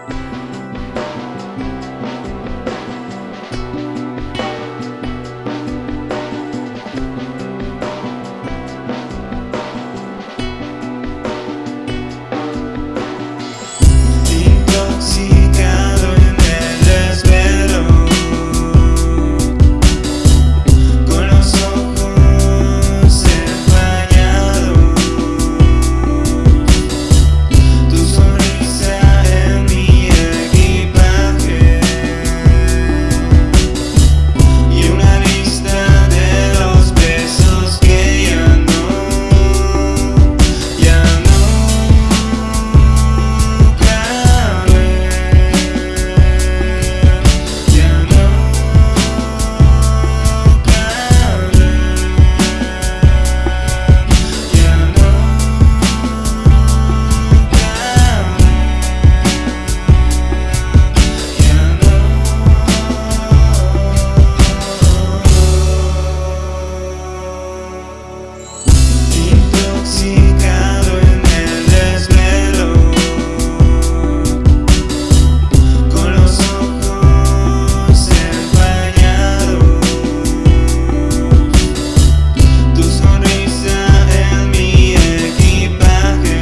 Intoxicado en el desvelo, con los ojos empañados, tu sonrisa en mi equipaje y una lista de los besos que ya no intoxicado en el desvelo, con los ojos empañados, tu sonrisa en mi equipaje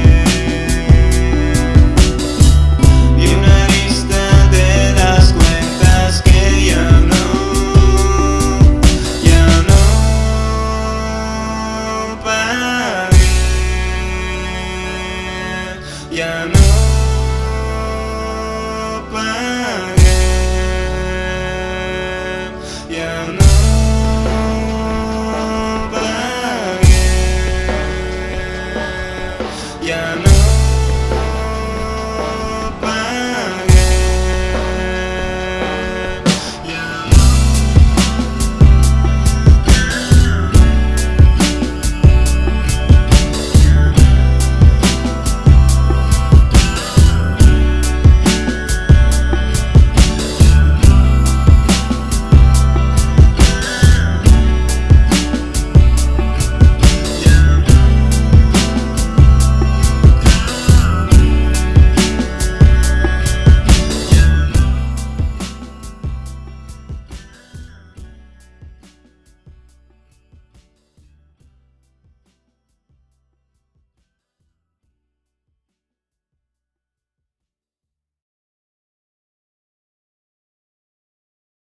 y una lista de las cuentas que ya no pagué, ya no